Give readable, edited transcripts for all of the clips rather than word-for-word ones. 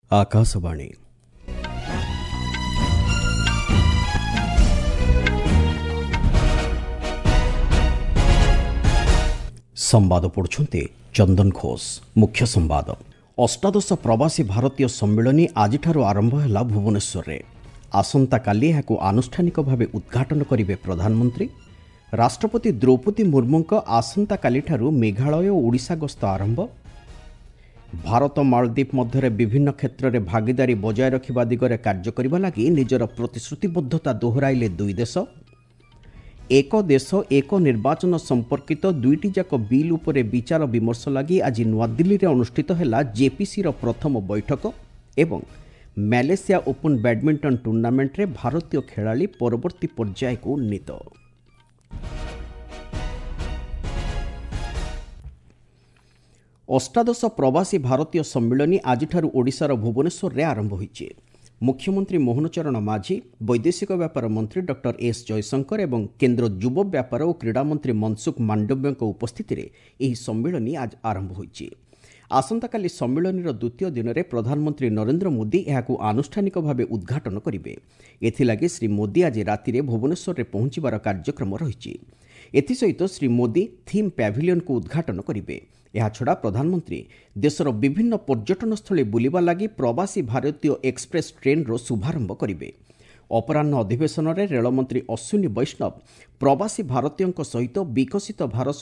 आकाशवाणी संवाद पढ़ुछन्ते चंदन घोष। मुख्य संवाद अष्टादश प्रवासी भारतीय सम्मेलन आज आरंभ है भुवनेश्वर रे। आसंता काली एहाकु आनुष्ठानिक भावे उद्घाटन करिवे प्रधानमंत्री। राष्ट्रपति द्रौपदी मुर्मुंक आसंता काली ठारू मेघालय और ओडिशा गस्त आरंभ। भारत मालदीप मध्य विभिन्न क्षेत्र में भागीदारी बजाय रखा दिगरे कार्य करने लगी निजर प्रतिश्रुतिबद्धता दोहराइले दुई देश। एक देश एक निर्वाचन संपर्कित दुईटी जाक बिल उपरे विचार विमर्श लगी आज नुआदिल्ली रे अनुष्ठित है जेपीसी रो प्रथम बैठक। एवं मलेशिया ओपन बैडमिंटन टूर्नामेंट रे भारतीय खेलाड़ी परवर्ती पर्याय को उन्नीत। अष्टादश प्रवासी भारतीय सम्मेलन आज ओडिशार भुवनेश्वर रे आरंभ होइछि। मुख्यमंत्री मोहन चरण माझी, वैदेशिक व्यापार मंत्री डॉक्टर एस जयशंकर एवं केंद्र युव व्यापार और क्रीड़ा मंत्री मनसुख मांडव्य उपस्थित में सम्मेलन आज आरंभ होइछि। आसंताकाली सम्मेलन द्वितीय दिन में प्रधानमंत्री नरेंद्र मोदी यहां आनुष्ठानिक भाव उद्घाटन करेंगे। एथिलागि श्री मोदी आज राति भुवनेश्वर में पहुंचबार कार्यक्रम रही। एसत श्री मोदी थीम पैभिलियन को उद्घाटन करेंगे। याछड़ा प्रधानमंत्री देशर विभिन्न पर्यटन स्थली बुलिबा लगी प्रवासी भारतीय एक्सप्रेस ट्रेन रो शुभारंभ करेंगे। अपराह्न अधिवेशन में रेलमंत्री अश्विनी वैष्णव प्रवासी भारतीयों सहित विकसित भारत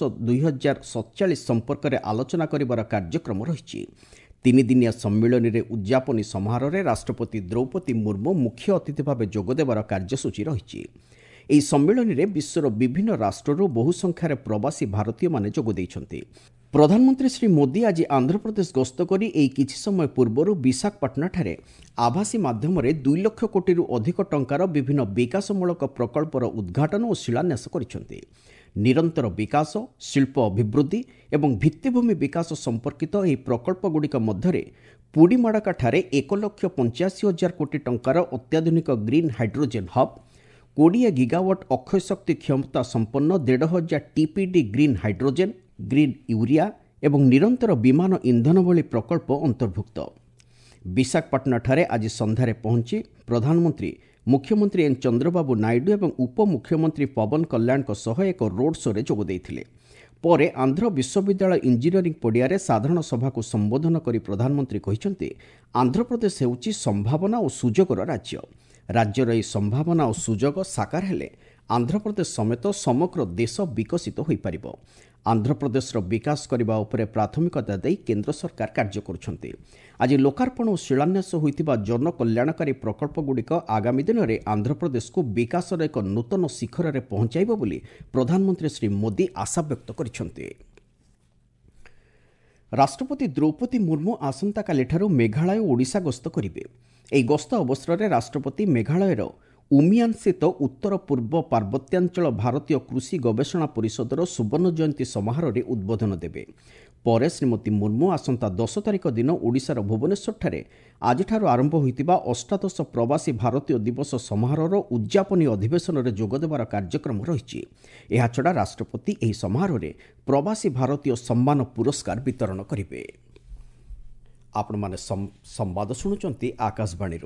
2047 संपर्क में आलोचना करिबार कार्यक्रम रही। तीन दिनिया सम्मेलन में उद्यापनी समारोह में राष्ट्रपति द्रौपदी मुर्मू मुख्य अतिथि भाव जोगदेवार कार्यसूची रही। ଏହି ସମ୍ମିଳନୀରେ ବିଶ୍ୱର ବିଭିନ୍ନ ରାଷ୍ଟ୍ରରୁ ବହୁ ସଂଖ୍ୟାରେ ପ୍ରବାସୀ ଭାରତୀୟମାନେ ଯୋଗ ଦେଇଛନ୍ତି। ପ୍ରଧାନମନ୍ତ୍ରୀ ଶ୍ରୀ ମୋଦି ଆଜି ଆନ୍ଧ୍ରପ୍ରଦେଶ ଗସ୍ତ କରି ଏହି କିଛି ସମୟ ପୂର୍ବରୁ ବିଶାଖାପାଟଣାଠାରେ ଆଭାସୀ ମାଧ୍ୟମରେ 2 ଲକ୍ଷ କୋଟିରୁ ଅଧିକ ଟଙ୍କାର ବିଭିନ୍ନ ବିକାଶମୂଳକ ପ୍ରକଳ୍ପର ଉଦ୍ଘାଟନ ଓ ଶିଳାନ୍ୟାସ କରିଛନ୍ତି। ନିରନ୍ତର ବିକାଶ, ଶିଳ୍ପ ଅଭିବୃଦ୍ଧି ଏବଂ ଭିତ୍ତିଭୂମି ବିକାଶ ସମ୍ପର୍କିତ ଏହି ପ୍ରକଳ୍ପଗୁଡ଼ିକ ମଧ୍ୟରେ ପୁଡ଼ିମାଡାକାଠାରେ 1,85,000 କୋଟି ଟଙ୍କାର ଅତ୍ୟାଧୁନିକ ଗ୍ରୀନ୍ ହାଇଡ୍ରୋଜେନ୍ ହବ୍, 20 ଗିଗାୱାଟ୍ ଅକ୍ଷୟ ଶକ୍ତି କ୍ଷମତା ସମ୍ପନ୍ନ 1,500 TPD green hydrogen, green urea ଏବଂ ନିରନ୍ତର ବିମାନ ଇନ୍ଧନ ଭଳି ପ୍ରକଳ୍ପ ଅନ୍ତର୍ଭୁକ୍ତ। ବିଶାଖାପାଟଣାଠାରେ ଆଜି ସନ୍ଧ୍ୟାରେ ପହଞ୍ଚି ପ୍ରଧାନମନ୍ତ୍ରୀ ମୁଖ୍ୟମନ୍ତ୍ରୀ ଏନ୍ ଚନ୍ଦ୍ରବାବୁ ନାଇଡୁ ଏବଂ ଉପମୁଖ୍ୟମନ୍ତ୍ରୀ ପବନ କଲ୍ୟାଣଙ୍କ ସହ ଏକ ରୋଡ୍ ଶୋରେ ଯୋଗ ଦେଇଥିଲେ। ପରେ ଆନ୍ଧ୍ର ବିଶ୍ୱବିଦ୍ୟାଳୟ ଇଞ୍ଜିନିୟରିଂ ପଡ଼ିଆରେ ସାଧାରଣ ସଭାକୁ ସମ୍ବୋଧନ କରି ପ୍ରଧାନମନ୍ତ୍ରୀ କହିଛନ୍ତି, ଆନ୍ଧ୍ରପ୍ରଦେଶ ହେଉଛି ସମ୍ଭାବନା ଓ ସୁଯୋଗର ରାଜ୍ୟ। राज्यर यह संभावना और सुजोग साकार हेले आंध्रप्रदेश समेत समग्र देश विकसित हो पार। आंध्रप्रदेश विकास करने उपरे प्राथमिकता दे केंद्र सरकार कार्य करुछन्ति। आज लोकार्पण और शिलान्यास होइतिबा जन कल्याणकारी प्रकल्पगुड़िक आगामी दिन में आंध्रप्रदेश को विकासर एक नूतन शिखर में पहुंचाइब बोली प्रधानमंत्री श्री मोदी आशा व्यक्त करिछन्ति। राष्ट्रपति द्रौपदी मुर्मू आसंताकालिठारू मेघालय और ओडिशा गस्त करिवे। ଏହି ଗସ୍ତ ଅବସରରେ ରାଷ୍ଟ୍ରପତି ମେଘାଳୟର ଉମିୟାନ୍ ସ୍ଥିତ ଉତ୍ତର ପୂର୍ବ ପାର୍ବତ୍ୟାଞ୍ଚଳ ଭାରତୀୟ କୃଷି ଗବେଷଣା ପରିଷଦର ସୁବର୍ଣ୍ଣ ଜୟନ୍ତୀ ସମାରୋହରେ ଉଦ୍ବୋଧନ ଦେବେ। ପରେ ଶ୍ରୀମତୀ ମୁର୍ମୁ ଆସନ୍ତା 10 ତାରିଖ ଦିନ ଓଡ଼ିଶାର ଭୁବନେଶ୍ୱରଠାରେ ଆଜିଠାରୁ ଆରମ୍ଭ ହୋଇଥିବା ଅଷ୍ଟାଦଶ ପ୍ରବାସୀ ଭାରତୀୟ ଦିବସ ସମାରୋହର ଉଦ୍ଯାପନୀ ଅଧିବେଶନରେ ଯୋଗଦେବାର କାର୍ଯ୍ୟକ୍ରମ ରହିଛି। ଏହାଛଡ଼ା ରାଷ୍ଟ୍ରପତି ଏହି ସମାରୋହରେ ପ୍ରବାସୀ ଭାରତୀୟ ସମ୍ମାନ ପୁରସ୍କାର ବିତରଣ କରିବେ। आपने संवाद शुणुचंती आकाशवाणी।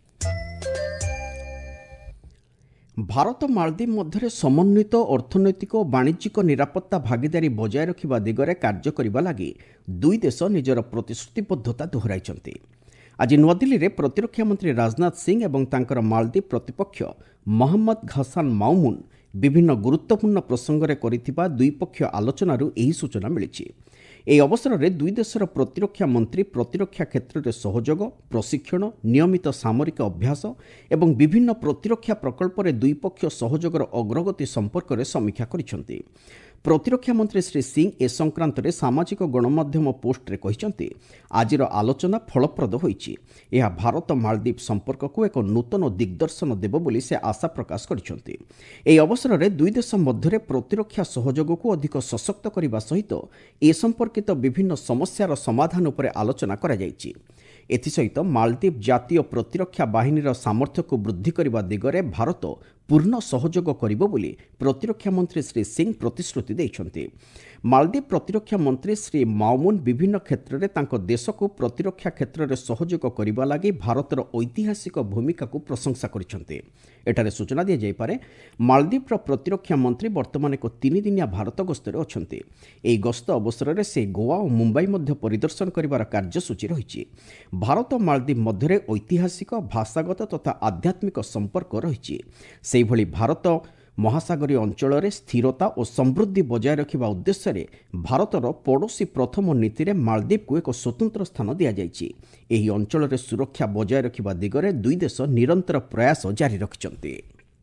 भारत मालदीप मध्य समन्वित अर्थनैतिक और वाणिज्यिक निरापत्ता भागीदारी बजाय रखा दिगरे कार्य करने लगी दुई देश निजर प्रतिश्रुतिबद्धता दोहराई। आज नुआदिल्ली में प्रतिरक्षा मंत्री राजनाथ सिंह और तांकर मालदीप प्रतिपक्ष मोहम्मद घसान माउमुन विभिन्न गुरुत्वपूर्ण प्रसंग में करिथिबा द्विपक्षीय आलोचनारू एही सूचना मिली। ଏହି ଅବସରରେ ଦୁଇ ଦେଶର ପ୍ରତିରକ୍ଷା ମନ୍ତ୍ରୀ ପ୍ରତିରକ୍ଷା କ୍ଷେତ୍ରରେ ସହଯୋଗ, ପ୍ରଶିକ୍ଷଣ, ନିୟମିତ ସାମରିକ ଅଭ୍ୟାସ ଏବଂ ବିଭିନ୍ନ ପ୍ରତିରକ୍ଷା ପ୍ରକଳ୍ପରେ ଦ୍ୱିପକ୍ଷୀୟ ସହଯୋଗର ଅଗ୍ରଗତି ସମ୍ପର୍କରେ ସମୀକ୍ଷା କରିଛନ୍ତି। ପ୍ରତିରକ୍ଷା ମନ୍ତ୍ରୀ ଶ୍ରୀ ସିଂ ଏ ସଂକ୍ରାନ୍ତରେ ସାମାଜିକ ଗଣମାଧ୍ୟମ ପୋଷ୍ଟରେ କହିଛନ୍ତି, ଆଜିର ଆଲୋଚନା ଫଳପ୍ରଦ ହୋଇଛି। ଏହା ଭାରତ ମାଳଦ୍ୱୀପ ସମ୍ପର୍କକୁ ଏକ ନୂତନ ଦିଗ୍ଦର୍ଶନ ଦେବ ବୋଲି ସେ ଆଶା ପ୍ରକାଶ କରିଛନ୍ତି। ଏହି ଅବସରରେ ଦୁଇ ଦେଶ ମଧ୍ୟରେ ପ୍ରତିରକ୍ଷା ସହଯୋଗକୁ ଅଧିକ ସଶକ୍ତ କରିବା ସହିତ ଏ ସମ୍ପର୍କିତ ବିଭିନ୍ନ ସମସ୍ୟାର ସମାଧାନ ଉପରେ ଆଲୋଚନା କରାଯାଇଛି। ଏଥିସହିତ ମାଳଦ୍ୱୀପ ଜାତୀୟ ପ୍ରତିରକ୍ଷା ବାହିନୀର ସାମର୍ଥ୍ୟକୁ ବୃଦ୍ଧି କରିବା ଦିଗରେ ଭାରତ ପୂର୍ଣ୍ଣ ସହଯୋଗ କରିବ ବୋଲି ପ୍ରତିରକ୍ଷା ମନ୍ତ୍ରୀ ଶ୍ରୀ ସିଂ ପ୍ରତିଶ୍ରୁତି ଦେଇଛନ୍ତି। ମାଳଦ୍ୱୀପ ପ୍ରତିରକ୍ଷା ମନ୍ତ୍ରୀ ଶ୍ରୀ ମାଉମୁନ୍ ବିଭିନ୍ନ କ୍ଷେତ୍ରରେ ତାଙ୍କ ଦେଶକୁ ପ୍ରତିରକ୍ଷା କ୍ଷେତ୍ରରେ ସହଯୋଗ କରିବା ଲାଗି ଭାରତର ଐତିହାସିକ ଭୂମିକାକୁ ପ୍ରଶଂସା କରିଛନ୍ତି। ଏଠାରେ ସୂଚନା ଦିଆଯାଇପାରେ, ମାଳଦ୍ୱୀପର ପ୍ରତିରକ୍ଷା ମନ୍ତ୍ରୀ ବର୍ତ୍ତମାନ ଏକ 3 ଦିନିଆ ଭାରତ ଗସ୍ତରେ ଅଛନ୍ତି। ଏହି ଗସ୍ତ ଅବସରରେ ସେ ଗୋଆ ଓ ମୁମ୍ବାଇ ମଧ୍ୟ ପରିଦର୍ଶନ କରିବାର କାର୍ଯ୍ୟସୂଚୀ ରହିଛି। ଭାରତ ମାଳଦ୍ୱୀପ ମଧ୍ୟରେ ଐତିହାସିକ, ଭାଷାଗତ ତଥା ଆଧ୍ୟାତ୍ମିକ ସମ୍ପର୍କ ରହିଛି। ସେହିଭଳି ଭାରତ ମହାସାଗରୀୟ ଅଞ୍ଚଳରେ ସ୍ଥିରତା ଓ ସମୃଦ୍ଧି ବଜାୟ ରଖିବା ଉଦ୍ଦେଶ୍ୟରେ ଭାରତର ପଡ଼ୋଶୀ ପ୍ରଥମ ନୀତିରେ ମାଳଦ୍ୱୀପକୁ ଏକ ସ୍ୱତନ୍ତ୍ର ସ୍ଥାନ ଦିଆଯାଇଛି। ଏହି ଅଞ୍ଚଳରେ ସୁରକ୍ଷା ବଜାୟ ରଖିବା ଦିଗରେ ଦୁଇ ଦେଶ ନିରନ୍ତର ପ୍ରୟାସ ଜାରି ରଖିଛନ୍ତି।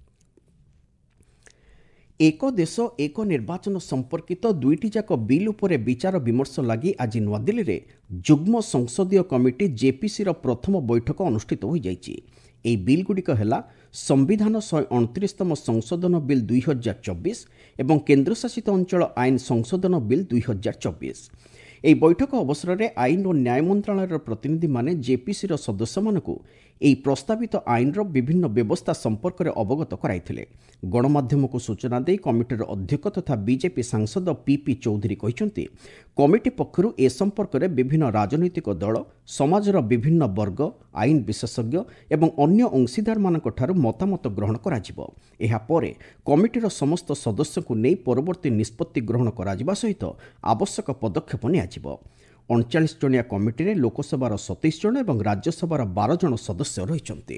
ଏକ ଦେଶ ଏକ ନିର୍ବାଚନ ସମ୍ପର୍କିତ 2ଟି ଯାକ ବିଲ୍ ଉପରେ ବିଚାର ବିମର୍ଶ ଲାଗି ଆଜି ନୂଆଦିଲ୍ଲୀରେ ଯୁଗ୍ମ ସଂସଦୀୟ କମିଟି ଜେପିସିର ପ୍ରଥମ ବୈଠକ ଅନୁଷ୍ଠିତ ହୋଇଯାଇଛି। ଏହି ବିଲ୍ଗୁଡ଼ିକ ହେଲା ସମ୍ବିଧାନ 129ତମ ସଂଶୋଧନ ବିଲ୍ 2024 ଏବଂ କେନ୍ଦ୍ରଶାସିତ ଅଞ୍ଚଳ ଆଇନ ସଂଶୋଧନ ବିଲ୍ 2024। ଏହି ବୈଠକ ଅବସରରେ ଆଇନ ଓ ନ୍ୟାୟ ମନ୍ତ୍ରଣାଳୟର ପ୍ରତିନିଧିମାନେ ଜେପିସିର ସଦସ୍ୟମାନଙ୍କୁ ଏହି ପ୍ରସ୍ତାବିତ ଆଇନର ବିଭିନ୍ନ ବ୍ୟବସ୍ଥା ସମ୍ପର୍କରେ ଅବଗତ କରାଇଥିଲେ। ଗଣମାଧ୍ୟମକୁ ସୂଚନା ଦେଇ କମିଟିର ଅଧ୍ୟକ୍ଷ ତଥା ବିଜେପି ସାଂସଦ ପିପି ଚୌଧୁରୀ କହିଛନ୍ତି, କମିଟି ପକ୍ଷରୁ ଏ ସମ୍ପର୍କରେ ବିଭିନ୍ନ ରାଜନୈତିକ ଦଳ, ସମାଜର ବିଭିନ୍ନ ବର୍ଗ, ଆଇନ ବିଶେଷଜ୍ଞ ଏବଂ ଅନ୍ୟ ଅଂଶୀଦାରମାନଙ୍କଠାରୁ ମତାମତ ଗ୍ରହଣ କରାଯିବ। ଏହାପରେ କମିଟିର ସମସ୍ତ ସଦସ୍ୟଙ୍କୁ ନେଇ ପରବର୍ତ୍ତୀ ନିଷ୍ପତ୍ତି ଗ୍ରହଣ କରାଯିବା ସହିତ ଆବଶ୍ୟକ ପଦକ୍ଷେପ ନିଆଯିବ। 39 ଜଣିଆ କମିଟିରେ ଲୋକସଭାର 27 ଜଣ ଏବଂ ରାଜ୍ୟସଭାର 12 ଜଣ ସଦସ୍ୟ ରହିଛନ୍ତି।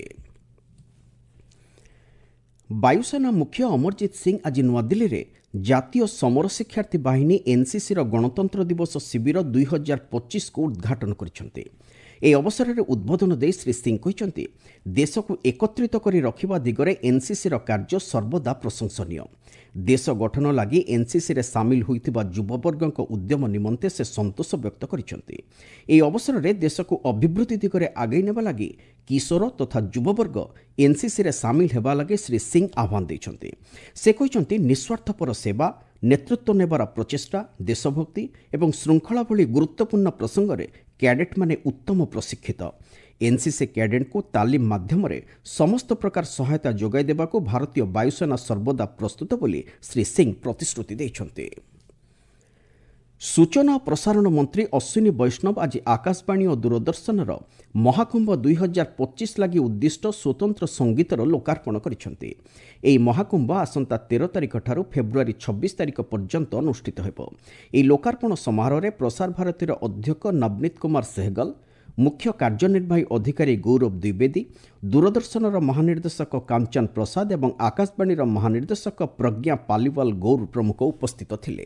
ବାୟୁସେନା ମୁଖ୍ୟ ଅମରଜିତ ସିଂ ଆଜି ନୂଆଦିଲ୍ଲୀରେ ଜାତୀୟ ସମର ଶିକ୍ଷାର୍ଥୀ ବାହିନୀ ଏନ୍ସିସିର ଗଣତନ୍ତ୍ର ଦିବସ ଶିବିର 2025କୁ ଉଦ୍ଘାଟନ କରିଛନ୍ତି। ଏହି ଅବସରରେ ଉଦ୍ବୋଧନ ଦେଇ ଶ୍ରୀ ସିଂ କହିଛନ୍ତି, ଦେଶକୁ ଏକତ୍ରିତ କରି ରଖିବା ଦିଗରେ ଏନ୍ସିସିର କାର୍ଯ୍ୟ ସର୍ବଦା ପ୍ରଶଂସନୀୟ। ଦେଶ ଗଠନ ଲାଗି ଏନ୍ସିସିରେ ସାମିଲ ହୋଇଥିବା ଯୁବବର୍ଗଙ୍କ ଉଦ୍ୟମ ନିମନ୍ତେ ସେ ସନ୍ତୋଷ ବ୍ୟକ୍ତ କରିଛନ୍ତି। ଏହି ଅବସରରେ ଦେଶକୁ ଅଭିବୃଦ୍ଧି ଦିଗରେ ଆଗେଇ ନେବା ଲାଗି କିଶୋର ତଥା ଯୁବବର୍ଗ ଏନ୍ସିସିରେ ସାମିଲ ହେବା ଲାଗି ଶ୍ରୀ ସିଂ ଆହ୍ୱାନ ଦେଇଛନ୍ତି। ସେ କହିଛନ୍ତି, ନିଃସ୍ୱାର୍ଥପର ସେବା, ନେତୃତ୍ୱ ନେବାର ପ୍ରଚେଷ୍ଟା, ଦେଶଭକ୍ତି ଏବଂ ଶୃଙ୍ଖଳା ଭଳି ଗୁରୁତ୍ୱପୂର୍ଣ୍ଣ ପ୍ରସଙ୍ଗରେ କ୍ୟାଡେଟ୍ମାନେ ଉତ୍ତମ ପ୍ରଶିକ୍ଷିତ। ଏନ୍ସିସି କ୍ୟାଡେଟ୍ଙ୍କୁ ତାଲିମ ମାଧ୍ୟମରେ ସମସ୍ତ ପ୍ରକାର ସହାୟତା ଯୋଗାଇ ଦେବାକୁ ଭାରତୀୟ ବାୟୁସେନା ସର୍ବଦା ପ୍ରସ୍ତୁତ ବୋଲି ଶ୍ରୀ ସିଂ ପ୍ରତିଶ୍ରୁତି ଦେଇଛନ୍ତି। ସୂଚନା ଓ ପ୍ରସାରଣ ମନ୍ତ୍ରୀ ଅଶ୍ୱିନୀ ବୈଷ୍ଣବ ଆଜି ଆକାଶବାଣୀ ଓ ଦୂରଦର୍ଶନର ମହାକୁମ୍ଭ 2025 ଲାଗି ଉଦ୍ଦିଷ୍ଟ ସ୍ୱତନ୍ତ୍ର ସଙ୍ଗୀତର ଲୋକାର୍ପଣ କରିଛନ୍ତି। ଏହି ମହାକୁମ୍ଭ ଆସନ୍ତା 13 ତାରିଖଠାରୁ ଫେବୃଆରୀ 26 ତାରିଖ ପର୍ଯ୍ୟନ୍ତ ଅନୁଷ୍ଠିତ ହେବ। ଏହି ଲୋକାର୍ପଣ ସମାରୋହରେ ପ୍ରସାର ଭାରତୀର ଅଧ୍ୟକ୍ଷ ନବନୀତ କୁମାର ସେହଗଲ, ମୁଖ୍ୟ କାର୍ଯ୍ୟନିର୍ବାହୀ ଅଧିକାରୀ ଗୌରବ ଦ୍ୱିବେଦୀ, ଦୂରଦର୍ଶନର ମହାନିର୍ଦ୍ଦେଶକ କାଞ୍ଚନ ପ୍ରସାଦ ଏବଂ ଆକାଶବାଣୀର ମହାନିର୍ଦ୍ଦେଶକ ପ୍ରଜ୍ଞା ପାଲିୱାଲ ଗୌର ପ୍ରମୁଖ ଉପସ୍ଥିତ ଥିଲେ।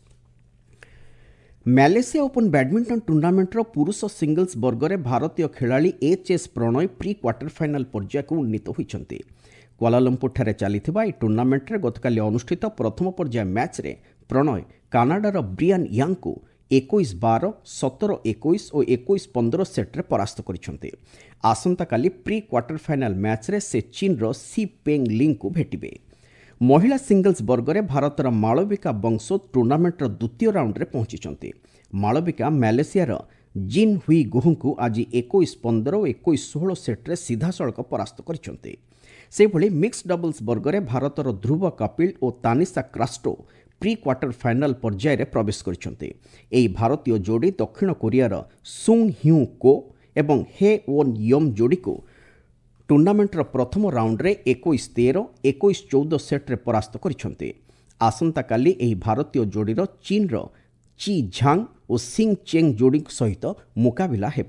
ମ୍ୟାଲେସିଆ ଓପନ୍ ବ୍ୟାଡମିଣ୍ଟନ ଟୁର୍ଣ୍ଣାମେଣ୍ଟର ପୁରୁଷ ସିଙ୍ଗଲ୍ସ ବର୍ଗରେ ଭାରତୀୟ ଖେଳାଳି HS Prannoy pre quarter final ପର୍ଯ୍ୟାୟକୁ ଉନ୍ନୀତ ହୋଇଛନ୍ତି। କୁଆଲାଲମ୍ପୁରଠାରେ ଚାଲିଥିବା ଏହି ଟୁର୍ଣ୍ଣାମେଣ୍ଟରେ ଗତକାଲି ଅନୁଷ୍ଠିତ ପ୍ରଥମ ପର୍ଯ୍ୟାୟ ମ୍ୟାଚ୍ରେ ପ୍ରଣୟ କାନାଡାର ବ୍ରିଆନ୍ ୟାଙ୍ଗଙ୍କୁ 21-12, 17-21 ଓ 21-15 ସେଟ୍ରେ ପରାସ୍ତ କରିଛନ୍ତି। ଆସନ୍ତାକାଲି ପ୍ରି କ୍ୱାର୍ଟର ଫାଇନାଲ୍ ମ୍ୟାଚ୍ରେ ସେ ଚୀନ୍ର ସି ପେଙ୍ଗ୍ ଲିଙ୍କୁ ଭେଟିବେ। ମହିଳା ସିଙ୍ଗଲ୍ସ ବର୍ଗରେ ଭାରତର ମାଳବିକା ବଂଶୋ ଟୁର୍ଣ୍ଣାମେଣ୍ଟର ଦ୍ୱିତୀୟ ରାଉଣ୍ଡରେ ପହଞ୍ଚିଛନ୍ତି। ମାଳବିକା ମ୍ୟାଲେସିଆର ଜିନ୍ ହୁଇ ଗୁହଙ୍କୁ ଆଜି 21-15 ଓ 21-16 ସେଟ୍ରେ ସିଧାସଳଖ ପରାସ୍ତ କରିଛନ୍ତି। ସେହିଭଳି ମିକ୍ସଡ୍ ଡବଲ୍ସ ବର୍ଗରେ ଭାରତର ଧ୍ରୁବ କପିଲ ଓ Tanisha Crasto pre quarter final ପର୍ଯ୍ୟାୟରେ ପ୍ରବେଶ କରିଛନ୍ତି। ଏହି ଭାରତୀୟ ଯୋଡ଼ି ଦକ୍ଷିଣ କୋରିଆର ସୁଙ୍ଗ ହ୍ୟୁ କୋ ଏବଂ ହେ ଓନ୍ ୟମ୍ ଯୋଡ଼ିକୁ ଟୁର୍ଣ୍ଣାମେଣ୍ଟର ପ୍ରଥମ ରାଉଣ୍ଡରେ 21-13, 21-14 ସେଟ୍ରେ ପରାସ୍ତ କରିଛନ୍ତି। ଆସନ୍ତାକାଲି ଏହି ଭାରତୀୟ ଯୋଡ଼ିର ଚୀନ୍ର ଚି ଝାଙ୍ଗ ଓ ସିଙ୍ଗ ଚେଙ୍ଗ ଯୋଡ଼ିଙ୍କ ସହିତ ମୁକାବିଲା ହେବ।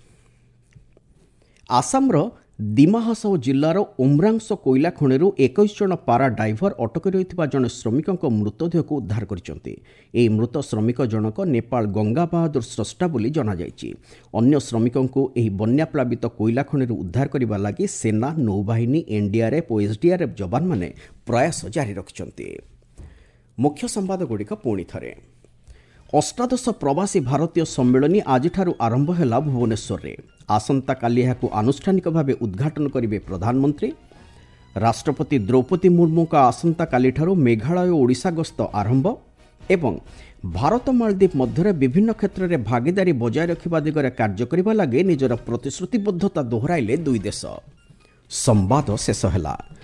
ଆସାମର ଦିମା ହାସାଓ ଜିଲ୍ଲାର ଉମ୍ରାଂସ କୋଇଲା ଖଣିରୁ 21 ଜଣ ପାରା ଡାଇଭର ଅଟକି ରହିଥିବା ଜଣେ ଶ୍ରମିକଙ୍କ ମୃତଦେହକୁ ଉଦ୍ଧାର କରିଛନ୍ତି। ଏହି ମୃତ ଶ୍ରମିକ ଜଣକ ନେପାଳ ଗଙ୍ଗା ବାହାଦୁର ସ୍ରଷ୍ଟା ବୋଲି ଜଣାଯାଇଛି। ଅନ୍ୟ ଶ୍ରମିକଙ୍କୁ ଏହି ବନ୍ୟାପ୍ଲାବିତ କୋଇଲା ଖଣିରୁ ଉଦ୍ଧାର କରିବା ଲାଗି ସେନା, ନୌବାହିନୀ, ଏନ୍ଡିଆର୍ଏଫ୍ ଓ ଏସ୍ଡିଆର୍ଏଫ୍ ଯବାନମାନେ ପ୍ରୟାସ ଜାରି ରଖିଛନ୍ତି। ମୁଖ୍ୟ ସମ୍ବାଦଗୁଡ଼ିକ ପୁଣି ଥରେ। ଅଷ୍ଟାଦଶ ପ୍ରବାସୀ ଭାରତୀୟ ସମ୍ମିଳନୀ ଆଜିଠାରୁ ଆରମ୍ଭ ହେଲା ଭୁବନେଶ୍ୱରରେ। ଆସନ୍ତାକାଲି ଏହାକୁ ଆନୁଷ୍ଠାନିକ ଭାବେ ଉଦ୍ଘାଟନ କରିବେ ପ୍ରଧାନମନ୍ତ୍ରୀ। ରାଷ୍ଟ୍ରପତି ଦ୍ରୌପଦୀ ମୁର୍ମୁଙ୍କ ଆସନ୍ତାକାଲିଠାରୁ ମେଘାଳୟ ଓ ଓଡ଼ିଶା ଗସ୍ତ ଆରମ୍ଭ ଏବଂ ଭାରତ ମାଳଦ୍ୱୀପ ମଧ୍ୟରେ ବିଭିନ୍ନ କ୍ଷେତ୍ରରେ ଭାଗିଦାରୀ ବଜାୟ ରଖିବା ଦିଗରେ କାର୍ଯ୍ୟ କରିବା ଲାଗି ନିଜର ପ୍ରତିଶ୍ରୁତିବଦ୍ଧତା ଦୋହରାଇଲେ ଦୁଇ ଦେଶ। ସମ୍ବାଦ ଶେଷ ହେଲା।